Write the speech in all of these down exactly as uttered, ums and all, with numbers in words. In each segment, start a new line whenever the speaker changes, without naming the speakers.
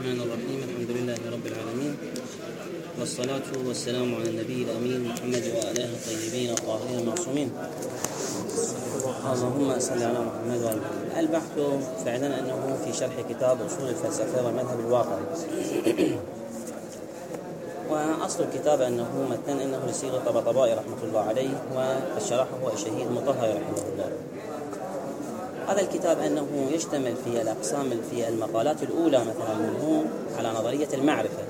الرحمن الرحيم. الحمد لله رب العالمين، والصلاة والسلام على النبي الأمين محمد وآله الطيبين الطاهرين المعصومين. اللهم صل على محمد وآله. البحث فعلا أنه في شرح كتاب أصول الفلسفة والمذهب الواقعي. وأصل الكتاب أنه متن أنه لسيد الطبطبائي رحمة الله عليه، وشرحه الشهيد مطهر رحمه الله. هذا الكتاب أنه يشتمل في الأقسام في المقالات الأولى مثلا منه على نظرية المعرفة،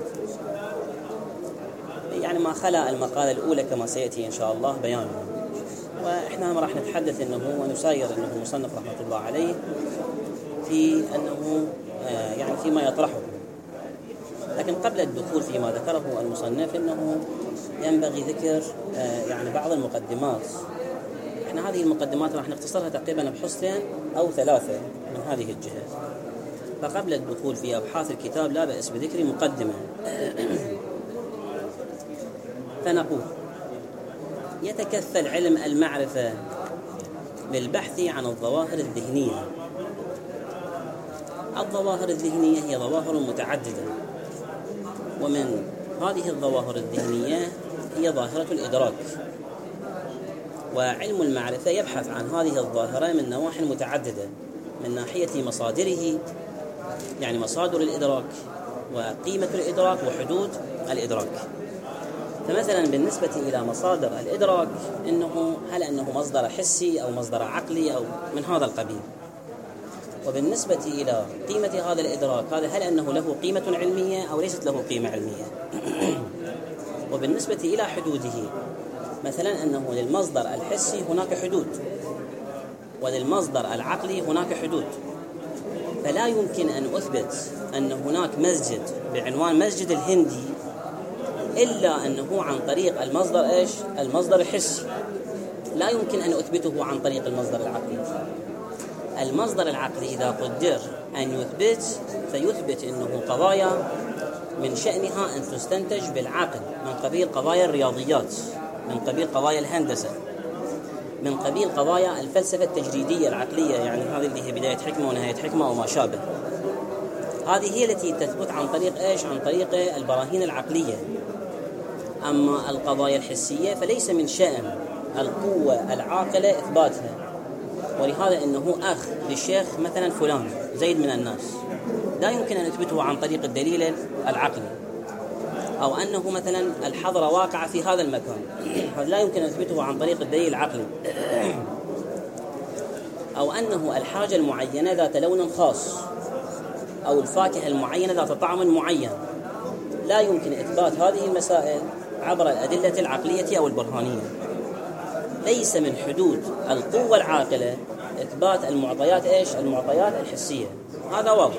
يعني ما خلا المقالة الأولى كما سيأتي إن شاء الله بيانه. وإحنا راح نتحدث أنه ونساير أنه المصنف رحمة الله عليه في أنه يعني فيما يطرحه. لكن قبل الدخول فيما ذكره المصنف أنه ينبغي ذكر يعني بعض المقدمات. احنا هذه المقدمات راح نختصرها تقريبا بحصتين أو ثلاثة من هذه الجهة. فقبل الدخول في أبحاث الكتاب لا بأس بذكر مقدمة. فنقول: يتكفل علم المعرفة بالبحث عن الظواهر الذهنية. الظواهر الذهنية هي ظواهر متعددة، ومن هذه الظواهر الذهنية هي ظاهرة الإدراك. وعلم المعرفة يبحث عن هذه الظاهرة من نواحي متعددة، من ناحية مصادره، يعني مصادر الإدراك وقيمة الإدراك وحدود الإدراك. فمثلا بالنسبة إلى مصادر الإدراك إنه هل أنه مصدر حسي أو مصدر عقلي أو من هذا القبيل. وبالنسبة إلى قيمة هذا الإدراك، هذا هل أنه له قيمة علمية أو ليست له قيمة علمية. وبالنسبة إلى حدوده، مثلا أنه للمصدر الحسي هناك حدود، وللمصدر العقلي هناك حدود. فلا يمكن أن أثبت أن هناك مسجد بعنوان مسجد الهندي إلا أنه عن طريق المصدر إيش؟ المصدر الحسي. لا يمكن أن أثبته عن طريق المصدر العقلي. المصدر العقلي إذا قدر أن يثبت فيثبت أنه قضايا من شأنها أن تستنتج بالعقل، من قبيل قضايا الرياضيات، من قبيل قضايا الهندسة، من قبيل قضايا الفلسفة التجريدية العقلية، يعني هذه اللي هي بداية حكمة ونهاية حكمة وما شابه. هذه هي التي تثبت عن طريق إيش؟ عن طريق البراهين العقلية. أما القضايا الحسية فليس من شأن القوة العاقلة إثباتها. ولهذا أنه أخ للشيخ مثلا فلان زيد من الناس لا يمكن أن نثبته عن طريق الدليل العقلي. أو أنه مثلا الحضرة واقعة في هذا المكان، هذا لا يمكن أن نثبته عن طريق الدليل العقلي. أو أنه الحاجة المعينة ذات لون خاص، أو الفاكهة المعينة ذات طعم معين، لا يمكن إثبات هذه المسائل عبر الأدلة العقلية أو البرهانية. ليس من حدود القوة العاقلة إثبات المعطيات إيش؟ المعطيات الحسية. هذا واضح.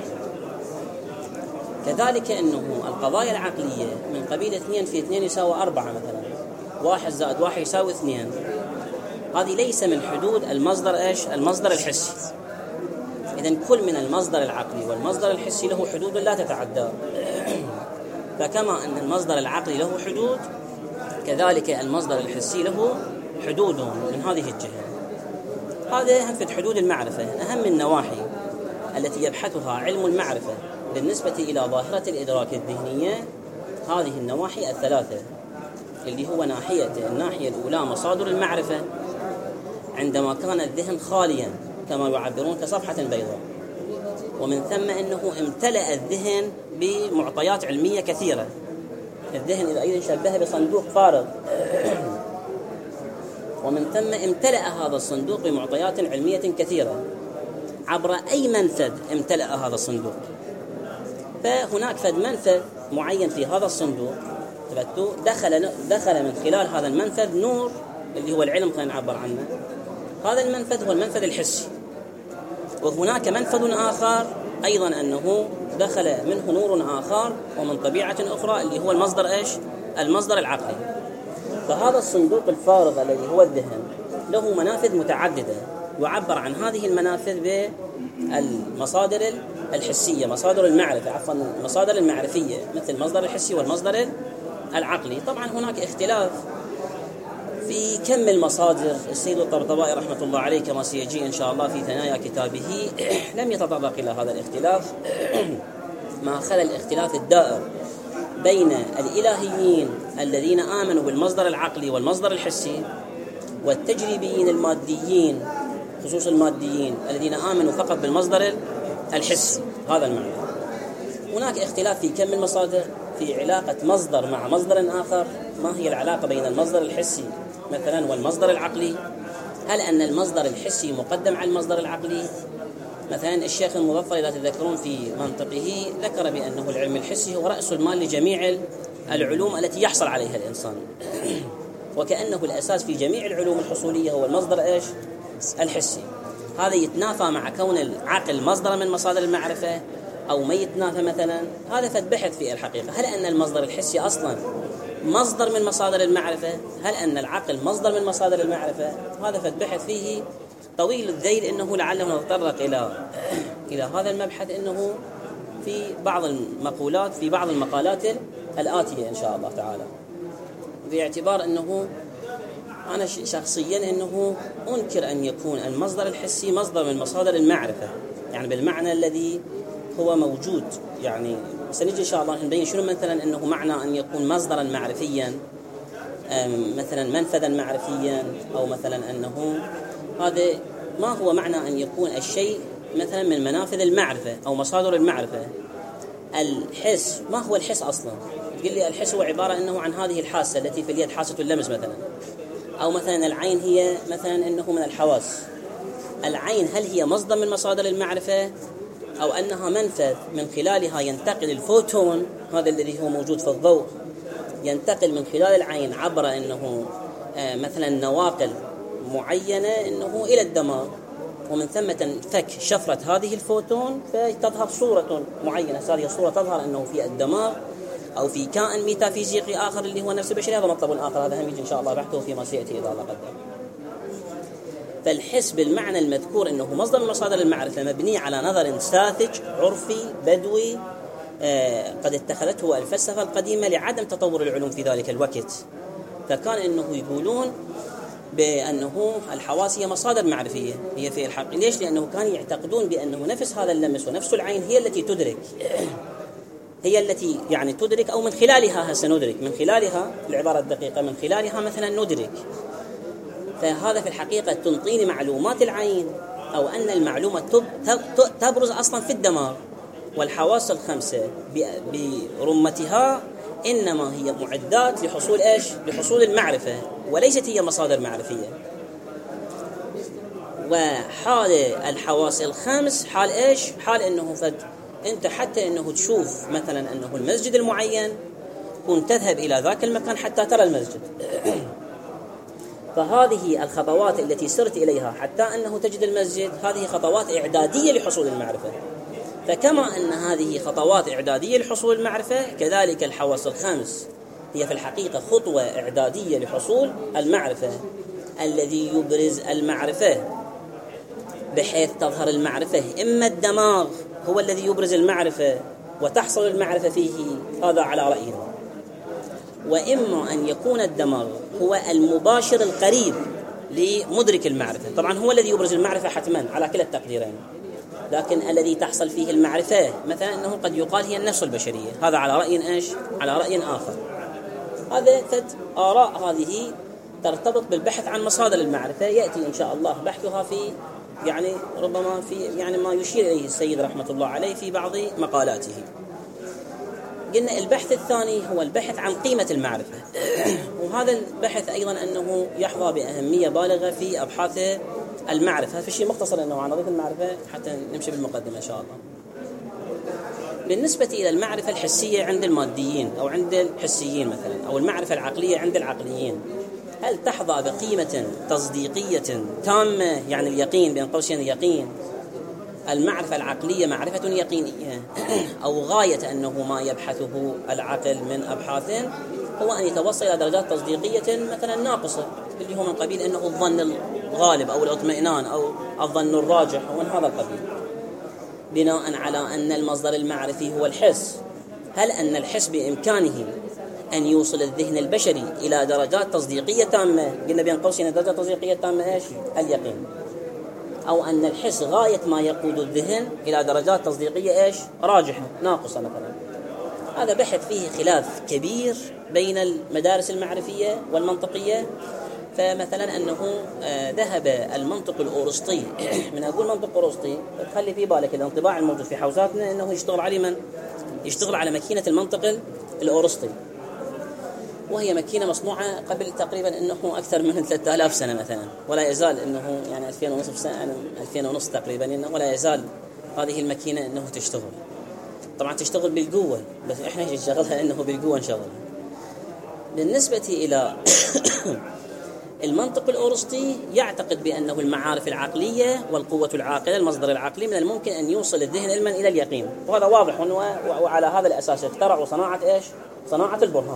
كذلك أنه القضايا العقلية من قبيل اثنين في اثنين يساوي أربعة مثلا، واحد زائد واحد يساوي اثنين، هذه ليس من حدود المصدر إيش؟ المصدر الحسي. إذن كل من المصدر العقلي والمصدر الحسي له حدود لا تتعدى. فكما أن المصدر العقلي له حدود، كذلك المصدر الحسي له حدود من هذه الجهة. هذا هم في حدود المعرفة. أهم النواحي التي يبحثها علم المعرفة بالنسبة إلى ظاهرة الإدراك الذهنية هذه النواحي الثلاثة، اللي هو ناحية الناحية الأولى مصادر المعرفة، عندما كان الذهن خاليا كما يعبرون كصفحة بيضاء، ومن ثم أنه امتلأ الذهن بمعطيات علمية كثيرة. الذهن إذا أيضا شبه بصندوق فارغ، ومن ثم امتلأ هذا الصندوق بمعطيات علمية كثيرة. عبر أي منفذ امتلأ هذا الصندوق؟ فهناك فد منفذ معين في هذا الصندوق دخل دخل من خلال هذا المنفذ نور اللي هو العلم خلينا نعبر عنه. هذا المنفذ هو المنفذ الحسي. وهناك منفذ آخر أيضا أنه دخل منه نور آخر ومن طبيعة أخرى اللي هو المصدر إيش؟ المصدر العقلي. فهذا الصندوق الفارغ الذي هو الذهن له منافذ متعددة، يعبر عن هذه المنافذ بالمصادر الحسية، مصادر المعرفة، عفوا المصادر المعرفية، مثل المصدر الحسي والمصدر العقلي. طبعا هناك اختلاف في كم المصادر. السيد الطبطبائي رحمة الله عليه كما سيجي إن شاء الله في ثنايا كتابه لم يتطرق إلى هذا الاختلاف، ما خلا الاختلاف الدائر بين الإلهيين الذين آمنوا بالمصدر العقلي والمصدر الحسي والتجريبيين الماديين خصوص الماديين الذين آمنوا فقط بالمصدر الحسي. هذا المعنى. هناك اختلاف في كم المصادر، في علاقة مصدر مع مصدر آخر. ما هي العلاقة بين المصدر الحسي مثلا والمصدر العقلي؟ هل أن المصدر الحسي مقدم على المصدر العقلي؟ مثلا الشيخ المظفر إذا تذكرون في منطقه ذكر بأنه العلم الحسي هو رأس المال لجميع العلوم التي يحصل عليها الإنسان، وكأنه الأساس في جميع العلوم الحصولية هو المصدر إيش؟ الحسي. هذا يتنافى مع كون العقل مصدر من مصادر المعرفة أو ما يتنافى مثلا؟ هذا فد بحث في الحقيقة. هل أن المصدر الحسي أصلا مصدر من مصادر المعرفة؟ هل أن العقل مصدر من مصادر المعرفة؟ هذا فد بحث فيه طويل الذيل، إنه لعله نتطرق إلى إلى هذا المبحث إنه في بعض المقولات في بعض المقالات الآتية إن شاء الله تعالى، باعتبار أنه أنا شخصيا أنه أنكر أن يكون المصدر الحسي مصدر من مصادر المعرفة، يعني بالمعنى الذي هو موجود. يعني سنجي إن شاء الله نبين شنو مثلا أنه معنى أن يكون مصدرا معرفيا، مثلا منفذا معرفيا، أو مثلا أنه هذا ما هو معنى أن يكون الشيء مثلا من منافذ المعرفة أو مصادر المعرفة. الحس، ما هو الحس أصلا؟ تقول لي الحس هو عبارة أنه عن هذه الحاسة التي في اليد، حاسة اللمس مثلا، أو مثلا العين هي مثلا أنه من الحواس. العين هل هي مصدر من مصادر المعرفة أو أنها منفذ من خلالها ينتقل الفوتون، هذا الذي هو موجود في الضوء، ينتقل من خلال العين عبر أنه آه مثلا نواقل معينة أنه إلى الدماغ، ومن ثم تنفك شفرة هذه الفوتون فتظهر صورة معينة. هذه الصورة تظهر أنه في الدماغ أو في كائن ميتافيزيقي آخر اللي هو نفس البشري. هذا مطلب آخر، هذا هم يجي إن شاء الله بحثه فيما سيأتي إذا الله قدر. فالحس بالمعنى المذكور أنه مصدر من مصادر المعرفة مبني على نظر ساذج عرفي بدوي آه قد اتخذته الفلسفة القديمة لعدم تطور العلوم في ذلك الوقت. فكان أنه يقولون بأنه الحواس هي مصادر معرفية هي في الحق. ليش؟ لأنه كانوا يعتقدون بأنه نفس هذا اللمس ونفس العين هي التي تدرك، هي التي يعني تدرك، أو من خلالها سندرك، من خلالها العبارة الدقيقة من خلالها مثلا ندرك. فهذا في الحقيقة تنطيني معلومات العين، أو أن المعلومة تبرز أصلا في الدماغ، والحواس الخمسة برمتها إنما هي معدات لحصول إيش؟ لحصول المعرفة، وليست هي مصادر معرفية. وحال الحواس الخمس حال إيش؟ حال إنه فد أنت حتى إنه تشوف مثلا أنه المسجد المعين كنت تذهب إلى ذاك المكان حتى ترى المسجد. فهذه الخطوات التي سرت إليها حتى أنه تجد المسجد، هذه خطوات إعدادية لحصول المعرفة. فكما أن هذه خطوات إعدادية لحصول المعرفة، كذلك الحواس الخمس هي في الحقيقة خطوة إعدادية لحصول المعرفة. الذي يبرز المعرفة بحيث تظهر المعرفة، إما الدماغ هو الذي يبرز المعرفة وتحصل المعرفة فيه، هذا على رأينا، وإما أن يكون الدماغ هو المباشر القريب لمدرك المعرفة. طبعا هو الذي يبرز المعرفة حتما على كلا التقديرين، لكن الذي تحصل فيه المعرفة مثلا أنه قد يقال هي النفس البشرية، هذا على رأي إيش؟ على رأي آخر. هذا ثلاث آراء هذه ترتبط بالبحث عن مصادر المعرفة، يأتي إن شاء الله بحثها في يعني ربما في يعني ما يشير إليه السيد رحمة الله عليه في بعض مقالاته. قلنا البحث الثاني هو البحث عن قيمة المعرفة، وهذا البحث أيضا أنه يحظى بأهمية بالغة في أبحاث المعرفة. في شيء مختصر أنه عن نظرية المعرفة حتى نمشي بالمقدمة إن شاء الله. بالنسبة إلى المعرفة الحسية عند الماديين أو عند الحسيين مثلا، أو المعرفة العقلية عند العقليين، هل تحظى بقيمة تصديقية تامة، يعني اليقين بين قوسين اليقين؟ المعرفة العقلية معرفة يقينية، أو غاية أنه ما يبحثه العقل من أبحاث هو أن يتوصل إلى درجات تصديقية مثلا ناقصة، اللي هو من قبيل أنه الظن الغالب أو الاطمئنان أو الظن الراجح ومن هذا القبيل، بناء على أن المصدر المعرفي هو الحس. هل أن الحس بإمكانه أن يوصل الذهن البشري إلى درجات تصديقية تامة؟ قلنا بين قوسين درجة تصديقية تامة إيش؟ اليقين. أو أن الحس غاية ما يقود الذهن إلى درجات تصديقية إيش؟ راجحة ناقصة مثلا. هذا بحث فيه خلاف كبير بين المدارس المعرفية والمنطقية. فمثلا أنه ذهب المنطق الأورسطي من أقول منطق أورسطي تخلي في بالك الانطباع الموجود في حوزاتنا أنه يشتغل على من؟ يشتغل على ماكينة المنطق الأورسطي، وهي ماكينة مصنوعة قبل تقريبا أنه أكثر من ثلاثة آلاف سنة مثلا، ولا يزال أنه يعني ألفين ونصف سنة يعني ألفين ونصف تقريبا إنه ولا يزال هذه الماكينة أنه تشتغل. طبعا تشتغل بالقوة، بس إحنا نشغلها أنه بالقوة نشغلها. بالنسبة إلى المنطق الأورسطي يعتقد بأنه المعارف العقلية والقوة العاقلة المصدر العقلي من الممكن أن يوصل الذهن علما إلى اليقين، وهذا واضح. وعلى هذا الأساس اخترعوا صناعة إيش؟ صناعة البرهان.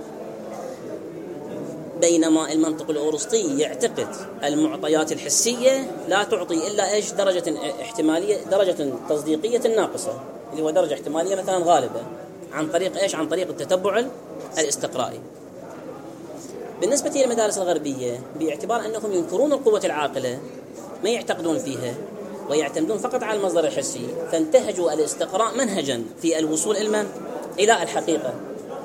بينما المنطق الأورسطي يعتقد المعطيات الحسية لا تعطي إلا إيش؟ درجة احتمالية، درجة تصديقية ناقصة، اللي هو درجة احتمالية مثلا غالبة، عن طريق إيش؟ عن طريق التتبع الاستقرائي. بالنسبة للمدارس الغربية باعتبار أنهم ينكرون القوة العاقلة ما يعتقدون فيها ويعتمدون فقط على المصدر الحسي، فانتهجوا الاستقراء منهجا في الوصول علما إلى الحقيقة.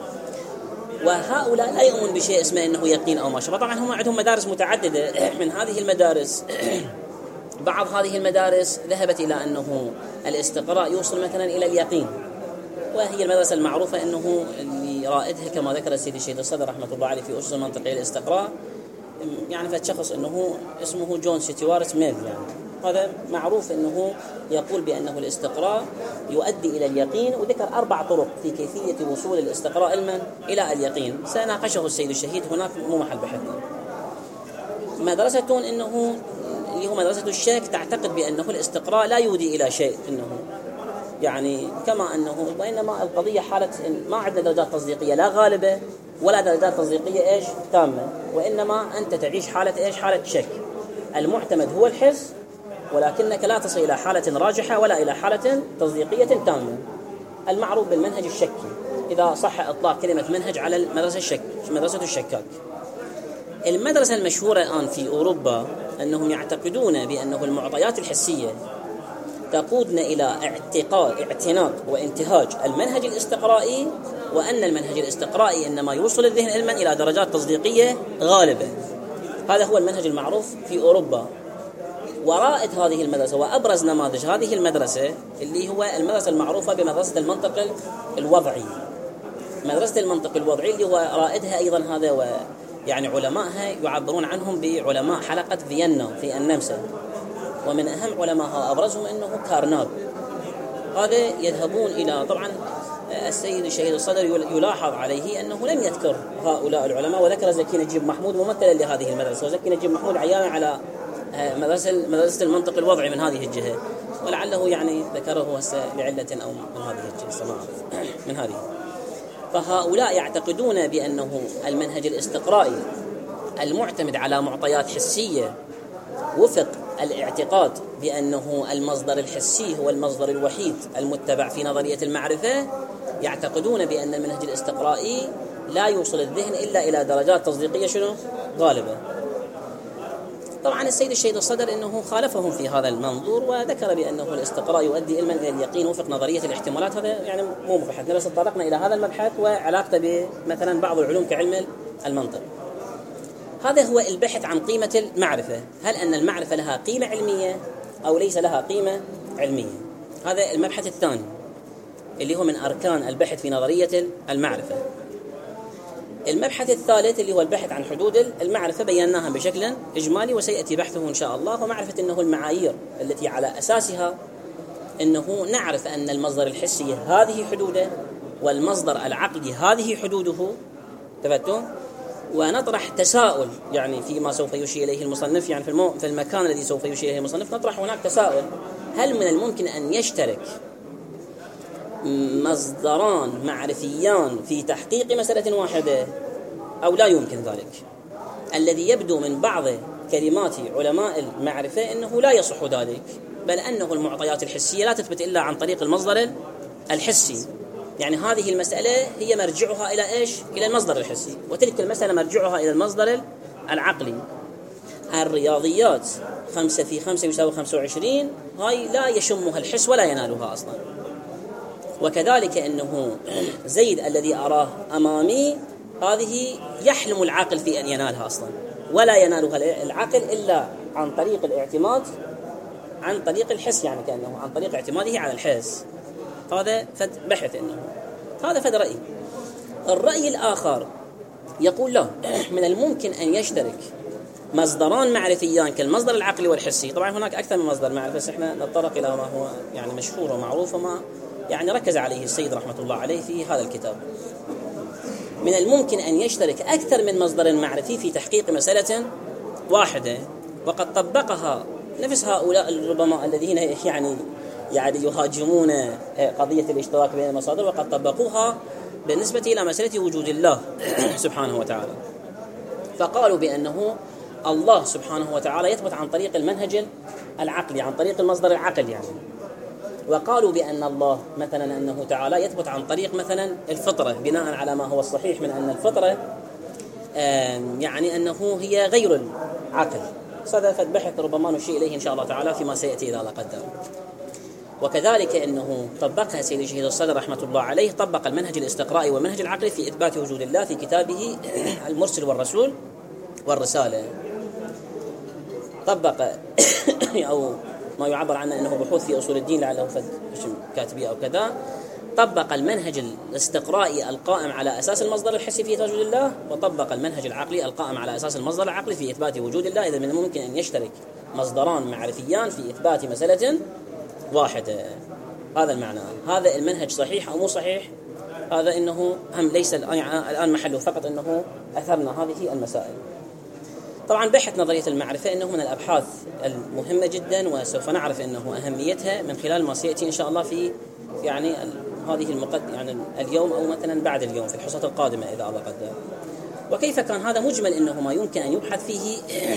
وهؤلاء لا يؤمن بشيء اسمه أنه يقين أو ما شابه. طبعا هم عندهم مدارس متعددة من هذه المدارس. بعض هذه المدارس ذهبت إلى أنه الاستقراء يوصل مثلا إلى اليقين، وهي المدرسة المعروفة أنه اللي رائدها كما ذكر السيد الشهيد الصدر رحمة الله عليه في أسس المنطقية الاستقراء، يعني فشخص أنه اسمه جون ستيوارت ميل، يعني هذا معروف أنه يقول بأنه الاستقراء يؤدي إلى اليقين، وذكر أربع طرق في كيفية وصول الاستقراء علما إلى اليقين سناقشه السيد الشهيد، هناك مو محل بحث. مدرسة أنه اللي هو مدرسة الشك تعتقد بأنه الاستقراء لا يودي إلى شيء، أنه يعني كما أنه وإنما القضية حالة ما عندنا درجات تصديقية لا غالبة ولا درجات تصديقية إيش؟ تامة، وإنما أنت تعيش حالة إيش؟ حالة شك. المعتمد هو الحس، ولكنك لا تصل إلى حالة راجحة ولا إلى حالة تصديقية تامة، المعروف بالمنهج الشكي، إذا صح إطلاق كلمة منهج على المدرسة الشك، مدرسة الشكاك. المدرسة المشهورة الآن في أوروبا أنهم يعتقدون بأنه المعطيات الحسية تقودنا إلى اعتقاد اعتناق وانتهاج المنهج الاستقرائي، وأن المنهج الاستقرائي إنما يوصل الذهن علما إلى درجات تصديقية غالبة. هذا هو المنهج المعروف في أوروبا. ورائد هذه المدرسة وأبرز نماذج هذه المدرسة اللي هو المدرسة المعروفة بمدرسة المنطق الوضعي. مدرسة المنطق الوضعي اللي هو رائدها أيضا هذا، ويعني علماءها يعبرون عنهم بعلماء حلقة فيينا في النمسا، ومن أهم علماءها أبرزهم أنه كارناغ. هذا يذهبون إلى طبعا السيد الشهيد الصدر يلاحظ عليه أنه لم يذكر هؤلاء العلماء، وذكر زكي نجيب محمود ممثلا لهذه المدرسة، وزكي نجيب محمود عيانا على مدرسة مدرسة المنطق الوضعي من هذه الجهة، ولعله يعني ذكره لعلة أو من هذه الجهة من هذه. فهؤلاء يعتقدون بأنه المنهج الاستقرائي المعتمد على معطيات حسية وفق الاعتقاد بأنه المصدر الحسي هو المصدر الوحيد المتبع في نظرية المعرفة، يعتقدون بأن المنهج الاستقرائي لا يوصل الذهن إلا إلى درجات تصديقية شنو؟ غالبة. طبعا السيد الشهيد الصدر أنه خالفهم في هذا المنظور، وذكر بأنه الاستقراء يؤدي علما إلى اليقين وفق نظرية الاحتمالات. هذا يعني مو مبحثنا، بس تطرقنا إلى هذا المبحث وعلاقته بمثلا بعض العلوم كعلم المنطق. هذا هو البحث عن قيمة المعرفة، هل أن المعرفة لها قيمة علمية أو ليس لها قيمة علمية. هذا المبحث الثاني اللي هو من أركان البحث في نظرية المعرفة. المبحث الثالث اللي هو البحث عن حدود المعرفة، بيناها بشكل إجمالي وسيأتي بحثه إن شاء الله. ومعرفة أنه المعايير التي على أساسها أنه نعرف أن المصدر الحسي هذه حدوده والمصدر العقلي هذه حدوده، تفتون، ونطرح تساؤل يعني فيما سوف يشير إليه المصنف، يعني في, المو... في المكان الذي سوف يشير إليه المصنف نطرح هناك تساؤل: هل من الممكن أن يشترك مصدران معرفيان في تحقيق مسألة واحدة أو لا يمكن ذلك؟ الذي يبدو من بعض كلمات علماء المعرفة أنه لا يصح ذلك، بل أنه المعطيات الحسية لا تثبت إلا عن طريق المصدر الحسي. يعني هذه المسألة هي مرجعها إلى إيش؟ إلى المصدر الحسي، وتلك المسألة مرجعها إلى المصدر العقلي. الرياضيات خمسة في خمسة يساوي خمسة وعشرين، هاي لا يشمها الحس ولا ينالها أصلا. وكذلك أنه زيد الذي أراه أمامي هذه يحلم العقل في أن ينالها أصلا، ولا ينالها العقل إلا عن طريق الاعتماد، عن طريق الحس، يعني كأنه عن طريق اعتماده على الحس. هذا فد بحث أنه هذا فد رأي. الرأي الآخر يقول له من الممكن أن يشترك مصدران معرفيان كالمصدر العقلي والحسي. طبعا هناك أكثر من مصدر معرفي، بس احنا نتطرق إلى ما هو يعني مشهور ومعروف وما يعني ركز عليه السيد رحمة الله عليه في هذا الكتاب. من الممكن أن يشترك أكثر من مصدر معرفي في تحقيق مسألة واحدة، وقد طبقها نفس هؤلاء ربما الذين يعني يعني يهاجمون قضية الاشتراك بين المصادر، وقد طبقوها بالنسبة إلى مسألة وجود الله سبحانه وتعالى. فقالوا بأنه الله سبحانه وتعالى يثبت عن طريق المنهج العقلي، عن طريق المصدر العقل يعني. وقالوا بأن الله مثلا أنه تعالى يثبت عن طريق مثلا الفطرة، بناء على ما هو الصحيح من أن الفطرة يعني أنه هي غير العقل. صدفت بحث ربما نشير إليه إن شاء الله تعالى فيما سيأتي إذا قدر. وكذلك أنه طبقها سيد الشهيد الصدر رحمة الله عليه، طبق المنهج الاستقرائي والمنهج العقلي في إثبات وجود الله في كتابه المرسل والرسول والرسالة. طبق أو ما يعبر عنه أنه بحوث في أصول الدين لعله فد كاتبية أو كذا. طبق المنهج الاستقرائي القائم على أساس المصدر الحسي في إثبات وجود الله، وطبق المنهج العقلي القائم على أساس المصدر العقلي في إثبات وجود الله. إذا من الممكن أن يشترك مصدران معرفيان في إثبات مسألة واحدة. هذا المعنى. هذا المنهج صحيح أو مو صحيح؟ هذا إنه هم ليس الآن محله، فقط إنه أثرنا هذه المسائل. طبعا بحث نظرية المعرفة إنه من الأبحاث المهمة جدا، وسوف نعرف إنه أهميتها من خلال ما سيأتي إن شاء الله في يعني هذه المقد يعني اليوم أو مثلا بعد اليوم في الحصة القادمة إذا الله قدر. وكيف كان هذا مجمل إنه ما يمكن أن يبحث فيه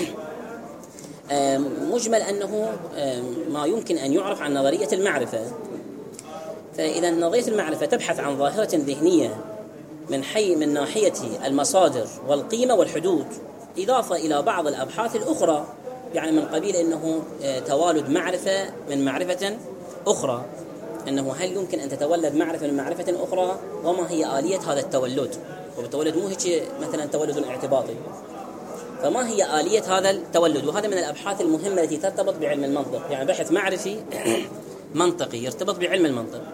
مجمل أنه ما يمكن أن يعرف عن نظرية المعرفة. فإذا نظرية المعرفة تبحث عن ظاهرة ذهنية من حي من ناحية المصادر والقيمة والحدود، إضافة إلى بعض الأبحاث الأخرى يعني من قبيل أنه توالد معرفة من معرفة أخرى، أنه هل يمكن أن تتولد معرفة من معرفة أخرى، وما هي آلية هذا التولد. والتولد مو هيك مثلا تولد اعتباطي، فما هي آلية هذا التولد. وهذا من الأبحاث المهمة التي ترتبط بعلم المنطق، يعني بحث معرفي منطقي يرتبط بعلم المنطق.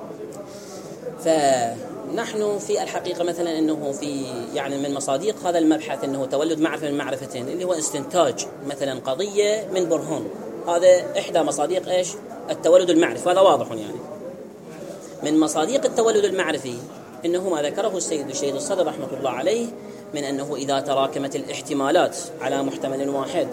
فنحن في الحقيقة مثلا أنه في يعني من مصادق هذا المبحث أنه تولد معرفة من معرفتين، اللي هو استنتاج مثلا قضية من برهان. هذا إحدى مصادق إيش التولد المعرفي، هذا واضح يعني. من مصادق التولد المعرفي إنه ما ذكره السيد الشهيد الصدر رحمة الله عليه من أنه إذا تراكمت الاحتمالات على محتمل واحد،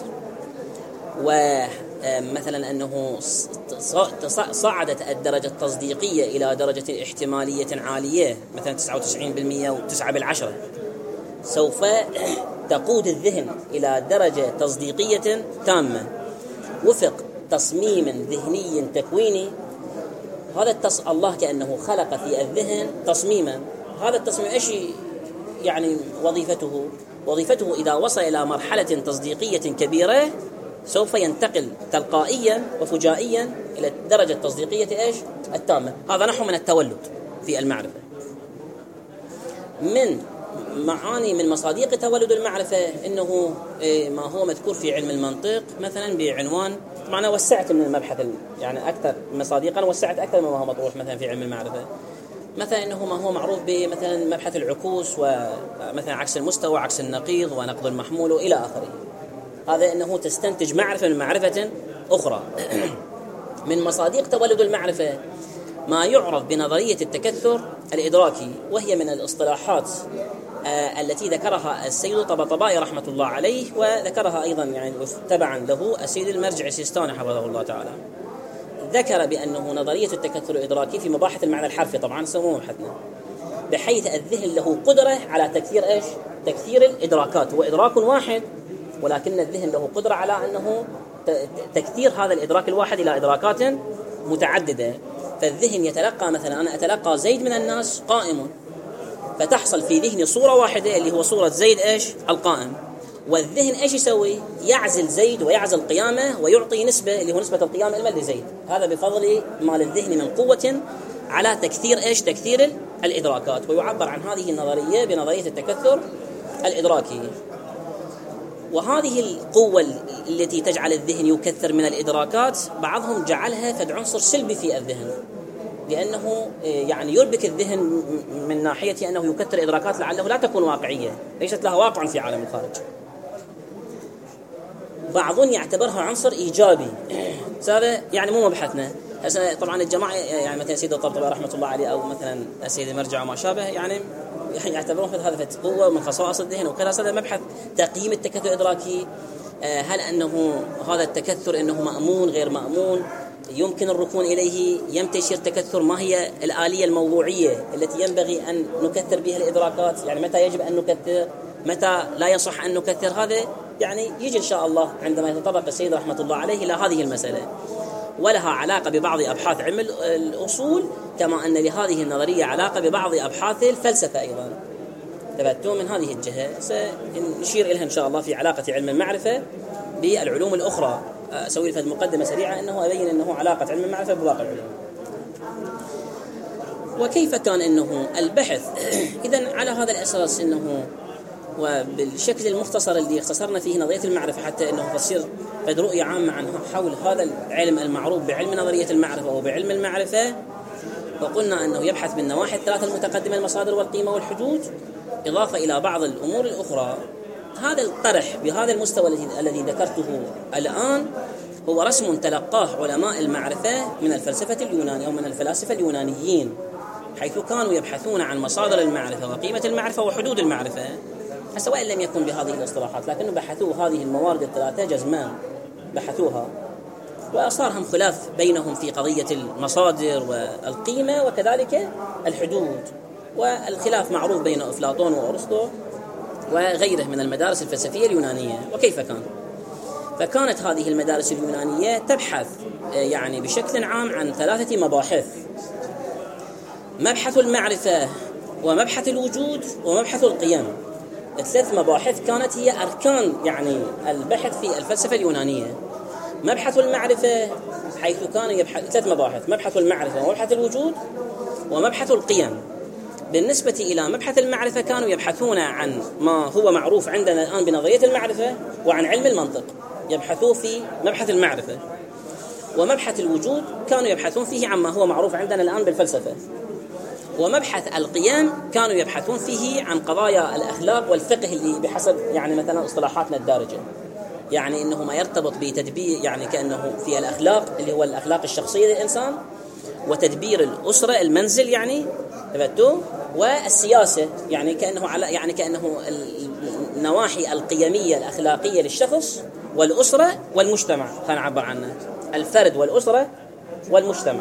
ومثلا أنه صعدت الدرجة التصديقية إلى درجة احتمالية عالية مثلا تسعة وتسعين بالمئة وتسعة بالعشرة، سوف تقود الذهن إلى درجة تصديقية تامة وفق تصميم ذهني تكويني. هذا التص... الله كأنه خلق في الذهن تصميما. هذا التصميم إيش يعني وظيفته؟ وظيفته إذا وصل إلى مرحلة تصديقية كبيرة سوف ينتقل تلقائيا وفجائيا إلى الدرجة التصديقية إيش التامة. هذا نحو من التولد في المعرفة. من معاني من مصادق تولد المعرفة إنه ما هو مذكور في علم المنطق مثلا بعنوان، طبعا وسعت من المبحث يعني أكثر مصادقا، وسعت أكثر مما هو مطروح مثلا في علم المعرفة. مثلا إنه ما هو معروف بمثلا مبحث العكوس، ومثلا عكس المستوى، عكس النقيض، ونقض المحمول إلى آخره. هذا إنه تستنتج معرفة من معرفة أخرى. من مصادق تولد المعرفة ما يعرف بنظرية التكثر الإدراكي، وهي من الاصطلاحات آه التي ذكرها السيد طباطبائي رحمة الله عليه، وذكرها أيضا يعني تبعا له السيد المرجع السيستاني حفظه الله تعالى. ذكر بأنه نظرية التكثر الإدراكي في مباحث المعنى الحرفي، طبعا سموه مبحثنا، بحيث الذهن له قدرة على تكثير إيش؟ تكثير الإدراكات. هو إدراك واحد، ولكن الذهن له قدرة على أنه تكثير هذا الإدراك الواحد إلى إدراكات متعددة. فالذهن يتلقى مثلا أنا أتلقى زيد من الناس قائم، فتحصل في ذهني صورة واحدة اللي هو صورة زيد إيش القائم، والذهن ايش يسوي؟ يعزل زيد ويعزل قيامه ويعطي نسبه اللي هو نسبه القيام المال لزيد. هذا بفضل مال الذهن من قوه على تكثير ايش؟ تكثير الادراكات. ويعبر عن هذه النظريه بنظريه التكثر الادراكي. وهذه القوه التي تجعل الذهن يكثر من الادراكات بعضهم جعلها فد عنصر سلبي في الذهن، لأنه يعني يربك الذهن من ناحية أنه يكثر إدراكات لعله لا تكون واقعية، ليست لها واقع في عالم الخارج. بعضهم يعتبرها عنصر إيجابي. هذا يعني مو مبحثنا هسه. طبعا الجماعة يعني مثلا سيد الطبطبي رحمة الله عليه أو مثلا السيد المرجع وما شابه يعني يعتبرون هذا قوة من خصائص الذهن وكذا. هذا مبحث تقييم التكثر الإدراكي. هل أنه هذا التكثر أنه مأمون غير مأمون، يمكن الركون إليه، ينتشر تكثر، ما هي الآلية الموضوعية التي ينبغي أن نكثر بها الإدراكات، يعني متى يجب أن نكثر، متى لا يصح أن نكثر. هذا يعني يجي إن شاء الله عندما يتطرق السيد رحمة الله عليه إلى هذه المسألة، ولها علاقة ببعض أبحاث علم الأصول، كما أن لهذه النظرية علاقة ببعض أبحاث الفلسفة أيضا. تبعتوا من هذه الجهة سنشير إليها إن شاء الله في علاقة علم المعرفة بالعلوم الأخرى. أسوي لفت مقدمة سريعة أنه أبين أنه علاقة علم المعرفة بباقي العلوم. وكيف كان أنه البحث إذن على هذا الأساس أنه وبالشكل المختصر اللي اختصرنا فيه نظرية المعرفة حتى أنه تصير قد رؤية عامة عن حول هذا العلم المعروف بعلم نظرية المعرفة وبعلم المعرفة. وقلنا أنه يبحث من نواحي الثلاثة المتقدمة، المصادر والقيمة والحدود، إضافة إلى بعض الأمور الأخرى. هذا الطرح بهذا المستوى الذي ذكرته الآن هو رسم تلقاه علماء المعرفة من الفلسفة اليونانية ومن الفلاسفة اليونانيين، حيث كانوا يبحثون عن مصادر المعرفة وقيمة المعرفة وحدود المعرفة، سواء لم يكن بهذه الاصطلاحات، لكنه بحثوا هذه الموارد الثلاثة جزمان، بحثوها، وأصارهم خلاف بينهم في قضية المصادر والقيمة وكذلك الحدود. والخلاف معروف بين أفلاطون وأرسطو وغيره من المدارس الفلسفية اليونانية. وكيف كان؟ فكانت هذه المدارس اليونانية تبحث يعني بشكل عام عن ثلاثة مباحث: مبحث المعرفة ومبحث الوجود ومبحث القيم. الثلاث مباحث كانت هي أركان يعني البحث في الفلسفة اليونانية. مبحث المعرفة حيث كانوا يبحث ثلاث مباحث: مبحث المعرفة ومبحث الوجود ومبحث القيم. بالنسبة إلى مبحث المعرفة كانوا يبحثون عن ما هو معروف عندنا الآن بنظرية المعرفة وعن علم المنطق، يبحثوا في مبحث المعرفة. ومبحث الوجود كانوا يبحثون فيه عما هو معروف عندنا الآن بالفلسفة. ومبحث القيم كانوا يبحثون فيه عن قضايا الأخلاق والفقه اللي بحسب يعني مثلا اصطلاحاتنا الدارجة، يعني إنه ما يرتبط بتدبير يعني كأنه في الأخلاق اللي هو الأخلاق الشخصية للإنسان، وتدبير الأسرة المنزل يعني تبتو، والسياسة يعني كأنه على يعني كأنه النواحي القيمية الأخلاقية للشخص والأسرة والمجتمع. خلينا نعبر عنه الفرد والأسرة والمجتمع.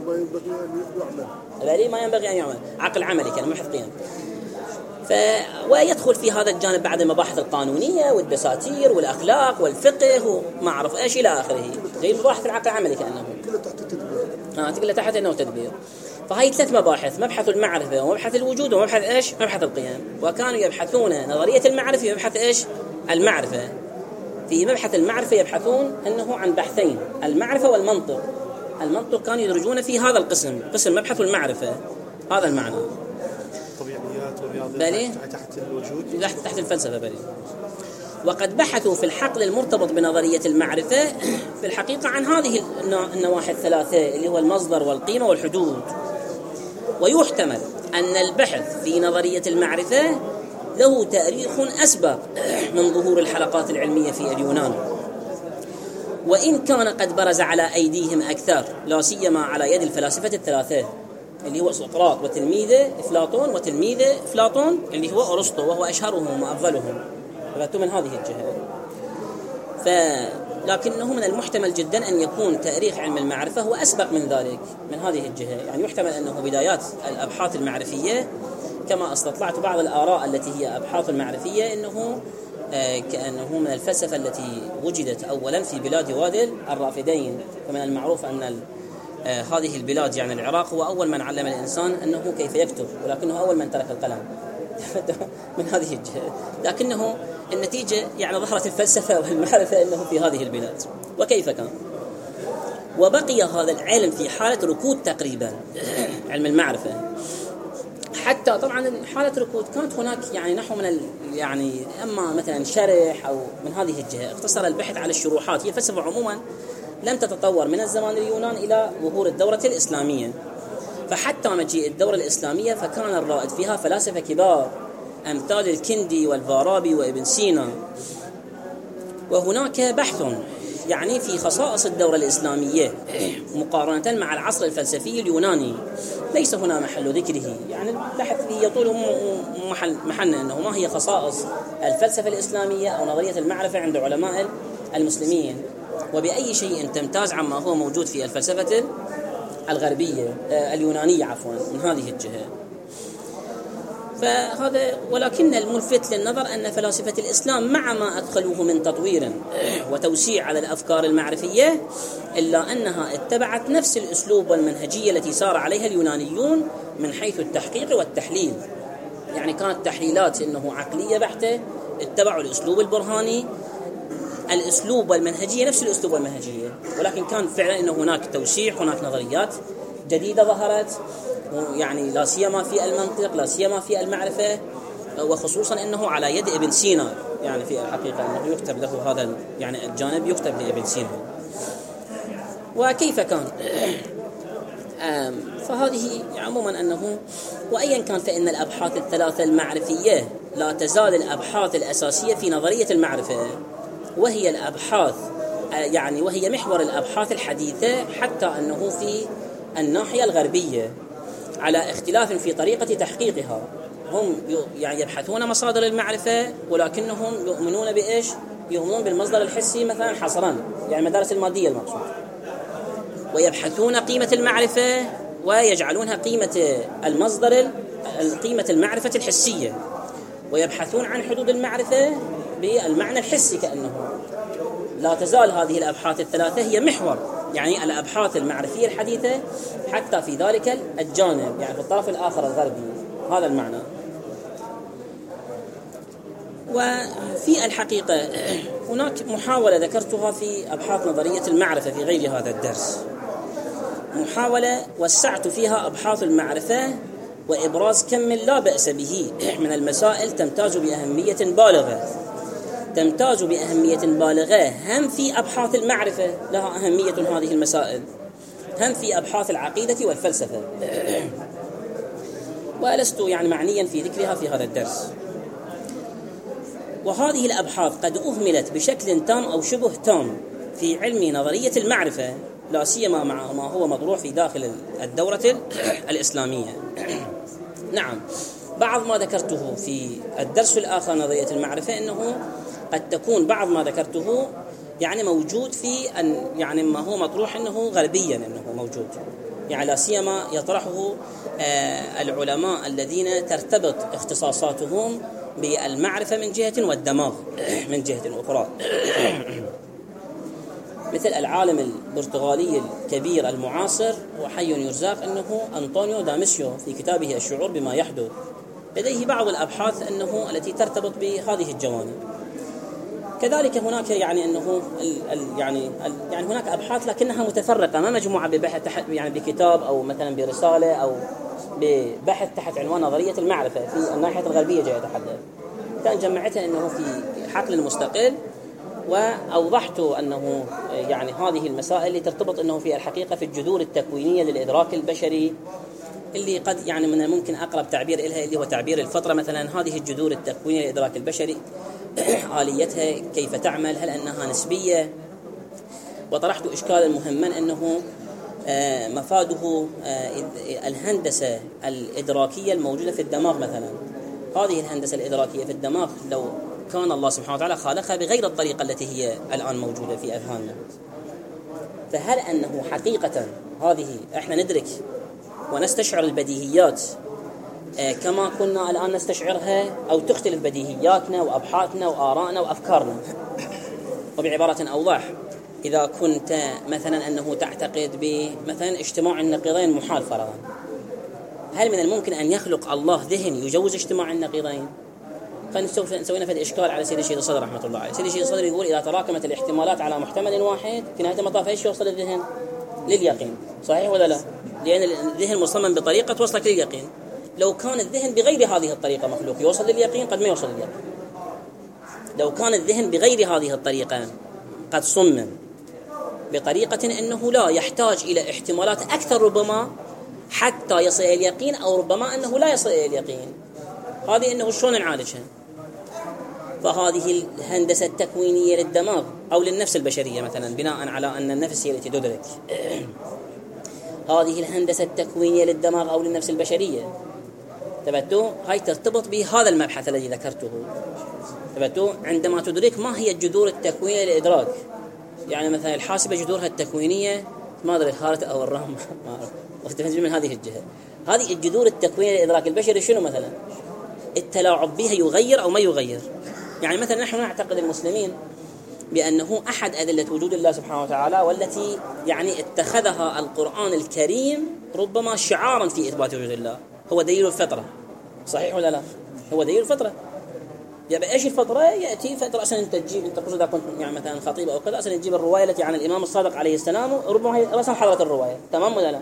الذي ما ينبغي أن يعمل عقل عملي كان مبحث قيم. ف... ويدخل في هذا الجانب بعد المباحث القانونية والدساتير والأخلاق والفقه وما أعرف إيش إلى آخره، زي مباحث العقل العملي كأنه كله تحت التدبير. آه تقول تحت إنه تدبير. فهي ثلاث مباحث: مبحث المعرفة ومبحث الوجود ومبحث إيش؟ مبحث القيم. وكانوا يبحثون نظرية المعرفة يبحث إيش؟ المعرفة. في مبحث المعرفة يبحثون أنه عن بحثين: المعرفة والمنطق. المنطق كانوا يدرجون في هذا القسم، قسم مبحث المعرفة، هذا المعنى.
طبيعيات ورياضيات تحت الوجود،
تحت تحت الفلسفة بلي. وقد بحثوا في الحقل المرتبط بنظرية المعرفة في الحقيقة عن هذه النواحي الثلاثة اللي هو المصدر والقيمة والحدود. ويحتمل أن البحث في نظرية المعرفة له تاريخ أسبق من ظهور الحلقات العلمية في اليونان، وإن كان قد برز على أيديهم أكثر، لا سيما على يد الفلاسفة الثلاثة اللي هو سقراط وتلميذه أفلاطون وتلميذه أفلاطون اللي هو أرسطو، وهو أشهرهم وأفضلهم. فبعتوا من هذه الجهة. ف لكنه من المحتمل جدا أن يكون تاريخ علم المعرفة هو أسبق من ذلك من هذه الجهة. يعني يحتمل أنه بدايات الأبحاث المعرفية كما استطلعت بعض الآراء التي هي أبحاث المعرفية أنه آه كأنه من الفلسفة التي وجدت أولا في بلاد وادي الرافدين. فمن المعروف أن آه هذه البلاد يعني العراق هو أول من علم الإنسان أنه كيف يكتب، ولكنه أول من ترك القلم. من هذه الجهة، لكنه النتيجة يعني ظهرت الفلسفة والمعرفة أنه في هذه البلاد. وكيف كان؟ وبقي هذا العلم في حالة ركود تقريبا، علم المعرفة، حتى طبعا حالة ركود كانت هناك يعني نحو من ال يعني أما مثلا شرح أو من هذه الجهة. اقتصر البحث على الشروحات. هي الفلسفة عموما لم تتطور من الزمان اليونان إلى ظهور الدورة الإسلامية، فحتى مجيء الدورة الإسلامية فكان الرائد فيها فلاسفة كبار أمثال الكندي والفارابي وابن سينا. وهناك بحث يعني في خصائص الدورة الإسلامية مقارنة مع العصر الفلسفي اليوناني ليس هنا محل ذكره، يعني البحث فيه يطول محل محلنا أنه ما هي خصائص الفلسفة الإسلامية أو نظرية المعرفة عند علماء المسلمين، وبأي شيء تمتاز عما هو موجود في الفلسفة الغربية اليونانية عفوا من هذه الجهة. فهذا ولكن الملفت للنظر أن فلاسفة الإسلام مع ما أدخلوه من تطوير وتوسيع على الأفكار المعرفية إلا أنها اتبعت نفس الأسلوب والمنهجية التي سار عليها اليونانيون من حيث التحقيق والتحليل. يعني كانت تحليلات إنه عقلية بحتة، اتبعوا الأسلوب البرهاني، الأسلوب والمنهجية نفس الأسلوب والمنهجية، ولكن كان فعلا إنه هناك توسيع، هناك نظريات جديدة ظهرت، يعني لا سيما في المنطق، لا سيما في المعرفة، وخصوصا أنه على يد ابن سينا. يعني في الحقيقة أنه يكتب له هذا يعني الجانب يكتب لابن سينا. وكيف كان؟ فهذه عموما أنه وأيا كان فإن الأبحاث الثلاثة المعرفية لا تزال الأبحاث الأساسية في نظرية المعرفة، وهي الأبحاث يعني وهي محور الأبحاث الحديثة، حتى أنه في الناحية الغربية على اختلاف في طريقة تحقيقها. هم يعني يبحثون مصادر المعرفة ولكنهم يؤمنون بإيش؟ يؤمنون بالمصدر الحسي مثلا حصرا، يعني مدارس المادية المقصود، ويبحثون قيمة المعرفة ويجعلونها قيمة المصدر قيمة المعرفة الحسية، ويبحثون عن حدود المعرفة بالمعنى الحسي. كأنه لا تزال هذه الأبحاث الثلاثة هي محور يعني الأبحاث المعرفية الحديثة حتى في ذلك الجانب، يعني في الطرف الآخر الغربي، هذا المعنى. وفي الحقيقة هناك محاولة ذكرتها في أبحاث نظرية المعرفة في غير هذا الدرس، محاولة وسعت فيها أبحاث المعرفة وإبراز كم لا بأس به من المسائل تمتاز بأهمية بالغة تمتاز بأهمية بالغة هم في أبحاث المعرفة لها أهمية هذه المسائل، هم في أبحاث العقيدة والفلسفة، ولست يعني معنيا في ذكرها في هذا الدرس. وهذه الأبحاث قد أهملت بشكل تام أو شبه تام في علم نظرية المعرفة، لا سيما مع ما هو مطروح في داخل الدورة الإسلامية. نعم، بعض ما ذكرته في الدرس الآخر نظرية المعرفة أنه قد تكون بعض ما ذكرته يعني موجود في أن يعني ما هو مطروح أنه غربيا أنه موجود، يعني لا سيما يطرحه آه العلماء الذين ترتبط اختصاصاتهم بالمعرفة من جهة والدماغ من جهة أخرى، مثل العالم البرتغالي الكبير المعاصر وحي يرزاق أنه أنطونيو دامسيو في كتابه الشعور بما يحدث، لديه بعض الأبحاث أنه التي ترتبط بهذه الجوانب. كذلك هناك يعني أنه ال ال يعني ال يعني هناك أبحاث لكنها متفرقة، ما مجموعة ببحث تحت يعني بكتاب أو مثلا برسالة أو ببحث تحت عنوان نظرية المعرفة في الناحية الغربية جاء يتحدث. كان جمعتها أنه في حقل مستقل، وأوضحت أنه يعني هذه المسائل اللي ترتبط أنه في الحقيقة في الجذور التكوينية للإدراك البشري، اللي قد يعني من الممكن أقرب تعبير إلها اللي هو تعبير الفطرة مثلا. هذه الجذور التكوينية للإدراك البشري آليتها كيف تعمل، هل أنها نسبية؟ وطرحت إشكالا مهما أنه مفاده الهندسة الإدراكية الموجودة في الدماغ مثلا. هذه الهندسة الإدراكية في الدماغ لو كان الله سبحانه وتعالى خالقها بغير الطريقة التي هي الآن موجودة في أذهاننا، فهل أنه حقيقة هذه إحنا ندرك ونستشعر البديهيات كما كنا الآن نستشعرها، أو تختلف بديهياتنا وأبحاثنا وآرائنا وأفكارنا؟ وبعبارة أوضح، إذا كنت مثلا أنه تعتقد بمثلا اجتماع النقيضين محال فرضا، هل من الممكن أن يخلق الله ذهن يجوز اجتماع النقيضين؟ فنسوينا في الإشكال على سيد الشيخ الصدر رحمة الله عليه. سيد الشيخ الصدر يقول إذا تراكمت الاحتمالات على محتمل واحد في نهاية المطاف إيش يوصل الذهن؟ لليقين. صحيح ولا لا؟ لأن الذهن مصمم بطريقة توصلك لليقين. لو كان الذهن بغير هذه الطريقة مخلوق يوصل لليقين قد ما يوصل لليقين. لو كان الذهن بغير هذه الطريقة قد صمم بطريقة أنه لا يحتاج إلى احتمالات أكثر ربما حتى يصل إلى اليقين، أو ربما أنه لا يصل إلى اليقين، هذه أنه شلون نعالجها؟ فهذه الهندسة التكوينية للدماغ أو للنفس البشرية مثلا، بناء على أن النفس هي التي تدرك. هذه الهندسة التكوينية للدماغ أو للنفس البشرية تبتو هاي ترتبط بهذا المبحث الذي ذكرته. تبتو عندما تدرك ما هي الجذور التكوينية للإدراك، يعني مثلا الحاسبة جذورها التكوينية ما أدري الخارطة أو الرام ما أعرف، واختفنت من هذه الجهة. هذه الجذور التكوينية للإدراك البشري شنو مثلا؟ التلاعب بها يغير أو ما يغير. يعني مثلا نحن نعتقد المسلمين بأنه أحد أدلة وجود الله سبحانه وتعالى والتي يعني اتخذها القرآن الكريم ربما شعارا في إثبات وجود الله هو دليل الفطرة. صحيح ولا لا؟ هو دليل الفطرة. يعني ايش الفطرة؟ يأتي فترة أصلا أنت تجيب أنت قصد كنت يعني مثلا خطيب أو كذا أصلا تجيب الرواية التي عن الإمام الصادق عليه السلام ربما هي رسم حضرة الرواية، تمام ولا لا؟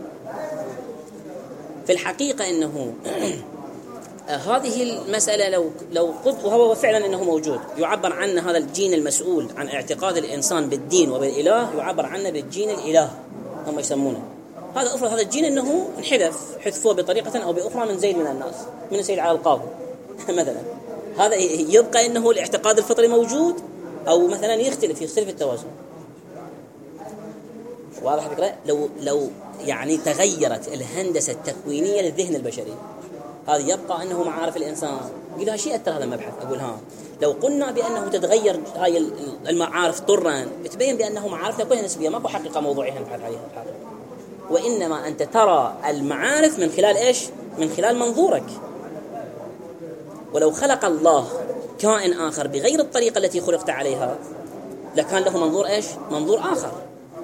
في الحقيقة إنه هذه المسألة لو لو قد وهو فعلا إنه موجود يعبر عنه هذا الجين المسؤول عن اعتقاد الإنسان بالدين وبالإله، يعبر عنه بالجين الإله هم يسمونه. هذا أفرض هذا الجين إنه انحذف حذفوه بطريقة أو بأخرى من زيد من الناس، من سيد على القاضي مثلا، هذا يبقى إنه الاعتقاد الفطري موجود أو مثلا يختلف يختلف التوازن. واضح الفكرة؟ لو لو يعني تغيرت الهندسة التكوينية للذهن البشري هذا يبقى أنه معارف الإنسان. قلها شيء أثر هذا المبحث. أقول ها لو قلنا بأنه تتغير هاي المعارف طرا بتبين بأنه معارف كلها نسبية، ماكو حقيقة موضوعية نبحث عليها الحقيقة. وإنما أنت ترى المعارف من خلال إيش؟ من خلال منظورك. ولو خلق الله كائن آخر بغير الطريقة التي خلقت عليها لكان له منظور إيش؟ منظور آخر.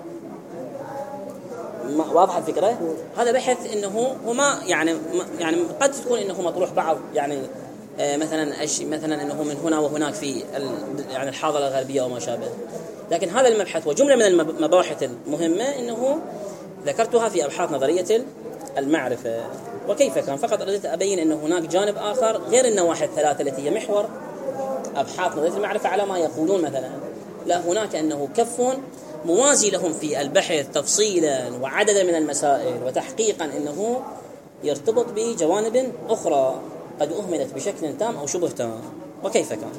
واضح الفكرة؟ هذا بحث إنه وما يعني يعني قد تكون إنه مطروح بعض يعني آه مثلا أش مثلا إنه من هنا وهناك في يعني الحاضرة الغربية وما شابه، لكن هذا المبحث وجملة من المباحث المهمة إنه ذكرتها في أبحاث نظرية المعرفة. وكيف كان فقط أردت أبين إنه هناك جانب آخر غير النواحي الثلاثة التي هي محور أبحاث نظرية المعرفة على ما يقولون مثلا، لا هناك أنه كف موازي لهم في البحث تفصيلا وعددا من المسائل وتحقيقا أنه يرتبط بجوانب أخرى قد أهملت بشكل تام أو شبه تام. وكيف كان.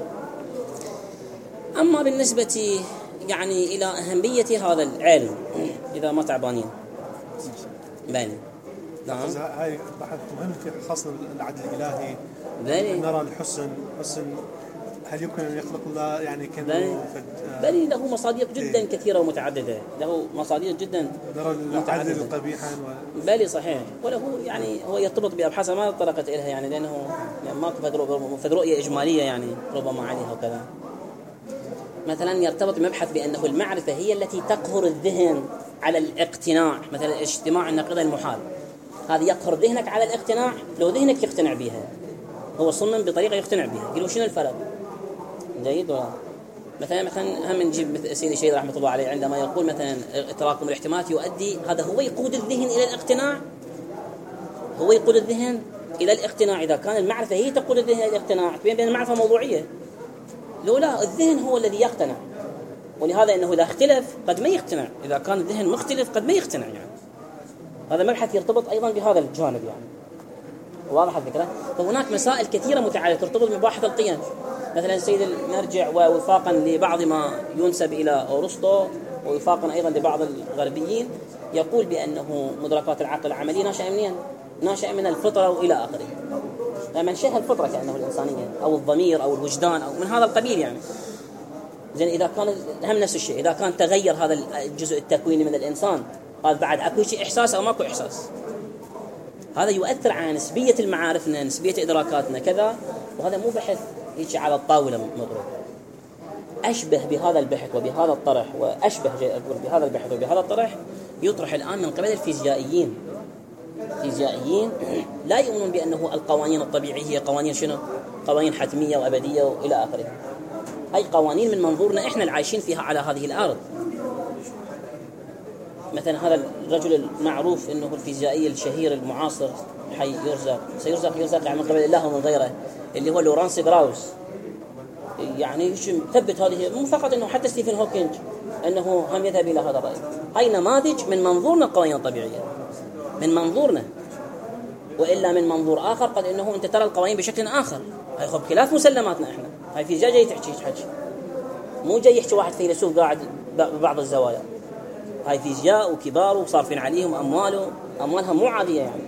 أما بالنسبة يعني إلى أهمية هذا العلم إذا ما تعبانين باني
نعم هاي بحث مهم في خاصة العدل الإلهي.
باني
نرى الحسن حسن هل يمكن أن يخلق الله يعني كأنه
بل له مصادر جدا إيه؟ كثيرة ومتعددة، له مصادر جدا
نرى العدل قبيحا و...
بل صحيح. وله يعني هو يرتبط بأبحاث ما طرقت إليها يعني لأنه يعني ما في رؤية إجمالية يعني ربما عليها وكذا. مثلا يرتبط بمبحث بأنه المعرفة هي التي تقهر الذهن على الاقتناع، مثلا اجتماع النقيض المحال هذا يقهر ذهنك على الاقتناع. لو ذهنك يقتنع بها هو صمم بطريقة يقتنع بها، قلوا شنو الفرق؟ جيد ولا مثلا مثلا هم نجيب سيدي الشيخ رحمه الله عليه عندما يقول مثلا تراكم الاحتمالات يؤدي، هذا هو يقود الذهن الى الاقتناع، هو يقود الذهن الى الاقتناع. اذا كان المعرفه هي تقود الذهن الى الاقتناع تبين بين المعرفه موضوعيه، لو لا الذهن هو الذي يقتنع. ولهذا انه اذا اختلف قد ما يقتنع، اذا كان الذهن مختلف قد ما يقتنع. يعني هذا مبحث يرتبط ايضا بهذا الجانب يعني. واضح الفكره؟ فهناك مسائل كثيره متعدده ترتبط بمباحث القيم. مثلا سيد نرجع ووفاقا لبعض ما ينسب إلى أرسطو ووفاقا أيضا لبعض الغربيين يقول بأنه مدركات العقل العملي ناشئة منين؟ ناشئة من الفطرة وإلى آخره. منشأها الفطرة كأنه الإنسانية أو الضمير أو الوجدان أو من هذا القبيل يعني. زين إذا كان هم نفس الشيء، إذا كان تغير هذا الجزء التكويني من الإنسان قال بعد أكو شيء إحساس أو ماكو إحساس، هذا يؤثر على نسبية المعارفنا نسبية إدراكاتنا كذا. وهذا مو بحث يجي على الطاولة مضروب. أشبه بهذا البحث وبهذا الطرح وأشبه أقول بهذا البحث وبهذا الطرح يطرح الآن من قبل الفيزيائيين فيزيائيين لا يؤمنون بأنه القوانين الطبيعية هي قوانين شنو؟ قوانين حتمية وأبدية وإلى آخره. أي قوانين من منظورنا إحنا العايشين فيها على هذه الأرض. مثلا هذا الرجل المعروف أنه الفيزيائي الشهير المعاصر حي يرزق سيرزق يرزق يعني من قبل الله ومن غيره، اللي هو لورانس غراوس، يعني ثبت هذه، مو فقط أنه حتى ستيفن هوكينج أنه هم يذهب إلى هذا الرأي. هاي نماذج من منظورنا القوانين الطبيعية من منظورنا، وإلا من منظور آخر قد أنه أنت ترى القوانين بشكل آخر. هاي خب خلاف مسلماتنا إحنا. هاي فيزياء جاي تحكي حكي، مو جاي يحكي واحد فيلسوف قاعد ببعض الزوايا. هاي فيزياء وكبار وصارفين عليهم أموال، أموالها مو عادية يعني.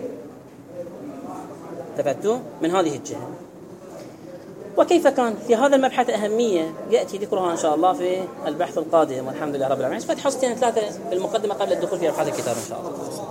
تفتوا من هذه الجهة. وكيف كان في هذا المبحث أهمية يأتي ذكرها إن شاء الله في البحث القادم، والحمد لله رب العالمين. فتح حصتين ثلاثة في المقدمة قبل الدخول في أبحاث الكتاب إن شاء الله.